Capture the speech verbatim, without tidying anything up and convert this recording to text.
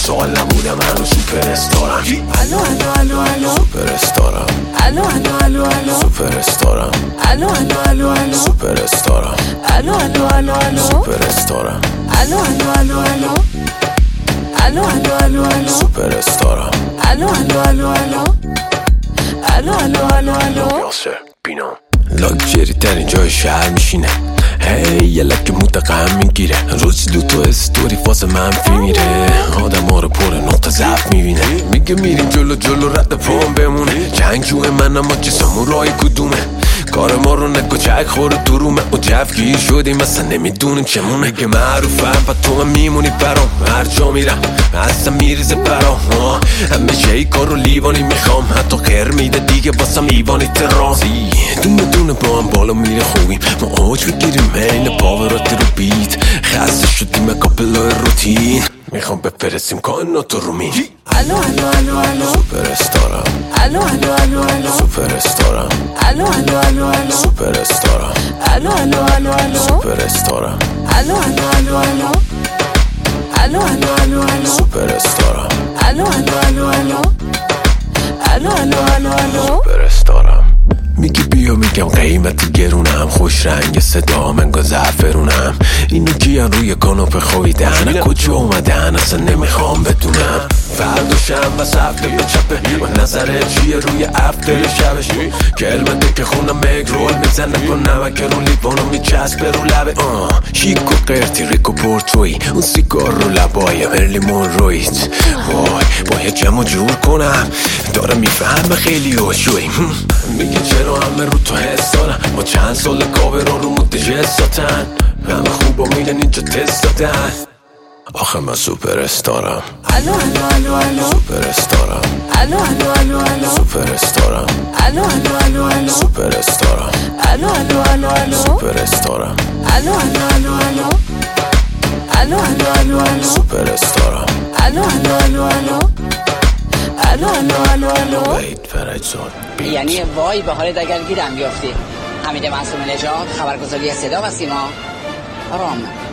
سوال نبودم هنو سوپر استارم. الو الو الو الو سوپر استارم. الو الو الو الو سوپر استارم. الو الو الو الو سوپر استارم. الو الو الو الو سوپر استارم. الو الو الو الو الو الو الو الو سوپر استارم. الو الو الو الو الو الو الو الو یاسر بینام لاکچری ترین جای شهر میشینه. هی یه لکه متقم میگیره. روز دو تا استوری فاز منفی میره. آدم ها رو پر نقطه ضعف میبینه. میگه میریم جلو جلو رد پام بمونه. جنگجوه من اما چه سامورای کدومه. کار ما رو نگو چک خوره درومه. و جفگیر شدیم اصلا نمیدونیم چمونه. میگه معروفم پا تو هم میمونی برام. هر جا میرم اصلا میریزه برام. همیشه ای کار رو لیوانی میخوام. حتی خیر میده دیگه باسم ایوانی ترازی. دونه دونه با هم بالا میره خوبیم. ما آج بگیریم این پاورات رو بیت. خسته شدیم کابلای روتین. میخوام بفرستیم کائنات رو مین. الو الو الو الو سوپر استارم. الو الو الو الو سوپر استارم. الو الو الو الو سوپر استارم. الو الو الو الو سوپر استارم. الو الو الو الو الو الو الو الو سوپر استارم. الو الو الو الو الو الو الو الو سوپر استارم. میگی بیا میگم قیمت گرونم. خوش رنگ صدا منگا زعفرونم. اینو کیان روی کاناپه خویدن. کجا اومدن اصلا نمیخوام بدونم. فرداشم و صفحه به چپه. و نظره چیه روی افتر شبش. کلمه که خونم مگ رول میزنه. با نمک رو لیوانو میچسبه رو لبه. شیک و قرتی ریک و پورتوی. اون سیگار رو لبای مرلی مونرویت. وای باید جمع جور کنم. داره میفهمه خیلی هوشوی. میگه چرا همه رو تو حس دارن. با چند سال کابه رو رو متجه ساتن. همه خوبا میرن اینجا تست دادن. آخه من سوپر استارم. الو الو الو الو سوپر استارم. الو الو الو الو سوپر استارم. الو الو الو الو سوپر استارم. الو الو الو الو سوپر استارم. الو الو الو الو الو الو الو الو سوپر استارم. الو الو الو الو الو الو الو الو وحید فرجزاد. یعنی وای به حالت اگر گیرم بیافتی. حمید معصوم نژاد، خبرگزاری صدا و سیما، رام.